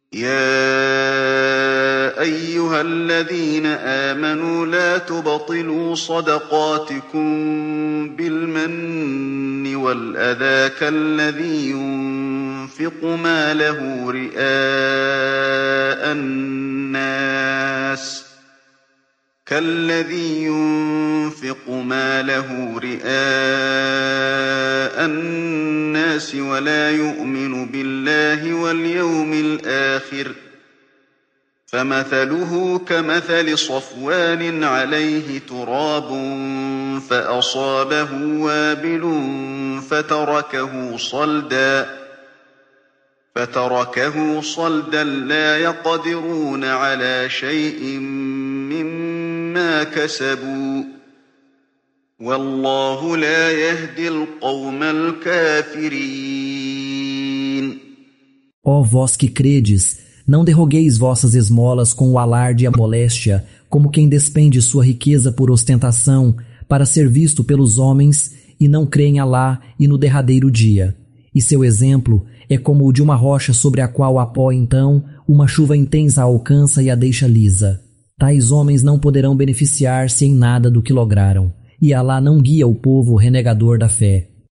يا أيها الذين آمنوا لا تبطلوا صدقاتكم بالمن والأذى كالذي ينفق ماله رئاء الناس ولا يؤمن بالله واليوم الآخر فمثله كمثل صفوان عليه تراب فأصابه وابل فتركه صلدا لا يقدرون على شيء مما كسبوا والله لا يهدي القوم الكافرين. Ó vós que credes, não derrogueis vossas esmolas com o alarde e a moléstia, como quem despende sua riqueza por ostentação, para ser visto pelos homens, e não crê em Alá e no derradeiro dia. E seu exemplo é como o de uma rocha sobre a qual a pó então uma chuva intensa a alcança e a deixa lisa. Tais homens não poderão beneficiar-se em nada do que lograram, e Alá não guia o povo renegador da fé.